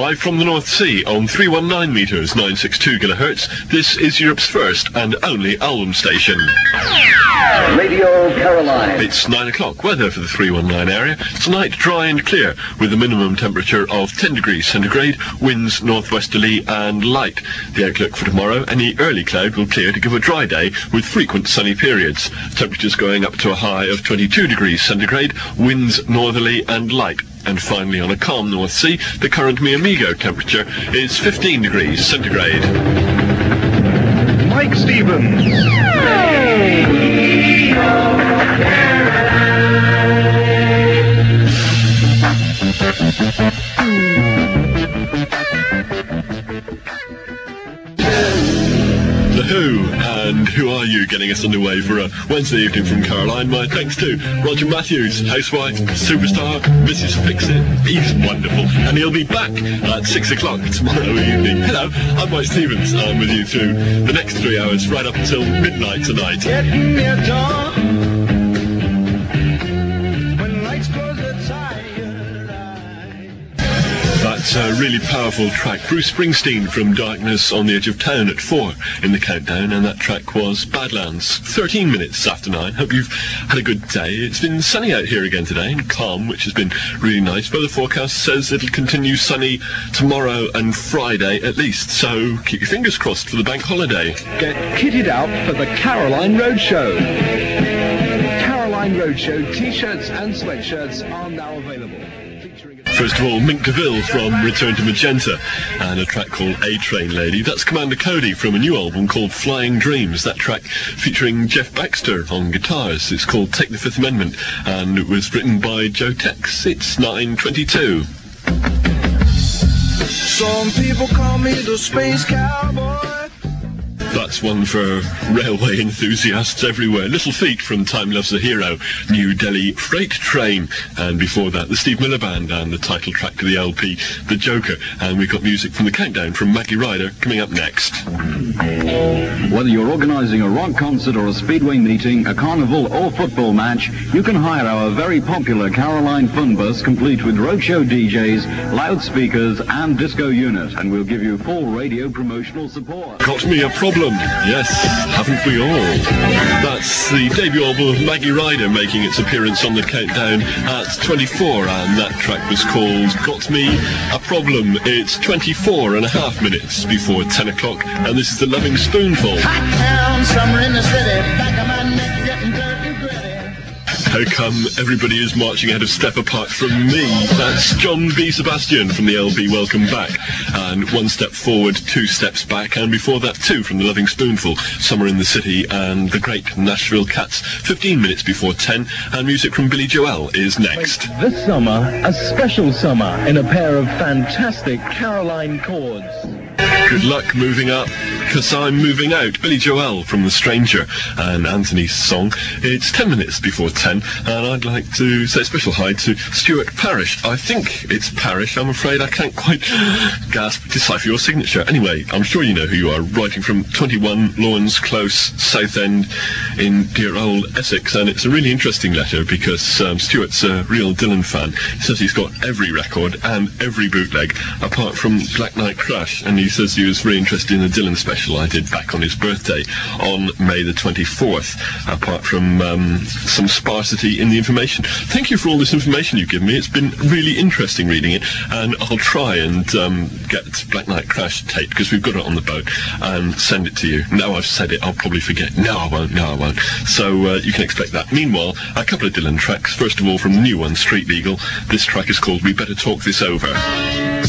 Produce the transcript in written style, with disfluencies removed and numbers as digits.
Live from the North Sea on 319 metres, 962 kilohertz, this is Europe's first and only album station. Radio Caroline. It's 9 o'clock. Weather for the 319 area. Tonight, dry and clear, with a minimum temperature of 10 degrees centigrade, winds northwesterly and light. The outlook for tomorrow, any early cloud will clear to give a dry day with frequent sunny periods. Temperatures going up to a high of 22 degrees centigrade, winds northerly and light. And finally, on a calm North Sea, the current Mi Amigo temperature is 15 degrees centigrade. Mike Stevens. The Who, and who are you, getting us underway for a Wednesday evening from Caroline. My thanks to Roger Matthews, housewife, superstar, Mrs. Fix-It. He's wonderful, and he'll be back at 6 o'clock tomorrow evening. Hello, I'm Mike Stevens. I'm with you through the next 3 hours, right up until midnight tonight. Get me a dawn. When lights close the tired eye. That's a really powerful track. Bruce Springsteen from Darkness on the Edge of Town at 4 in the countdown, and that track was Badlands. 13 minutes after 9. Hope you've had a good day. It's been sunny out here again today and calm, which has been really nice. Weather forecast says it'll continue sunny tomorrow and Friday at least, so keep your fingers crossed for the bank holiday. Get kitted out for the Caroline Roadshow. Caroline Roadshow t-shirts and sweatshirts are now available. First of all, Mink DeVille from Return to Magenta, and a track called A-Train Lady. That's Commander Cody from a new album called Flying Dreams. That track featuring Jeff Baxter on guitars. It's called Take the Fifth Amendment, and it was written by Joe Tex. It's 9:22. Some people call me the Space Cowboy. That's one for railway enthusiasts everywhere. Little Feat from Time Loves a Hero, New Delhi Freight Train, and before that the Steve Miller Band and the title track to the LP, The Joker. And we've got music from the Countdown from Maggie Ryder coming up next. Whether you're organising a rock concert or a speedway meeting, a carnival or football match, you can hire our very popular Caroline Fun Bus, complete with roadshow DJs, loudspeakers and disco unit, and we'll give you full radio promotional support. Got me a problem. Yes, haven't we all? That's the debut album of Maggie Ryder making its appearance on the Countdown at 24, and that track was called Got Me a Problem. It's 24 and a half minutes before 10 o'clock, and this is the Loving Spoonful. Hot town, summer in the city, back of my neck getting dirty gritty. How come everybody is marching out of step apart from me? That's John B. Sebastian from the LB Welcome Back. And one step forward, 2 steps back. And before that, 2 from the Loving Spoonful, Summer in the City, and the great Nashville Cats, 15 minutes before 10. And music from Billy Joel is next. This summer, a special summer in a pair of fantastic Caroline chords. Good luck moving up, 'cause I'm moving out. Billy Joel from The Stranger and Anthony's song. It's 10 minutes before 10, and I'd like to say a special hi to Stuart Parrish. I think it's Parrish. I'm afraid I can't quite decipher your signature. Anyway, I'm sure you know who you are, writing from 21 Lawrence Close, Southend in dear old Essex, and it's a really interesting letter because Stuart's a real Dylan fan. He says he's got every record and every bootleg apart from Black Knight Crash, and he says he was very interested in the Dylan special I did back on his birthday on May the 24th, apart from some sparsity in the information. Thank you for all this information you've given me. It's been really interesting reading it, and I'll try and get Black Knight Crash tape, because we've got it on the boat, and send it to you. Now I've said it, I'll probably forget. No, I won't. So you can expect that. Meanwhile, a couple of Dylan tracks. First of all, from the new one, Street Legal. This track is called We Better Talk This Over.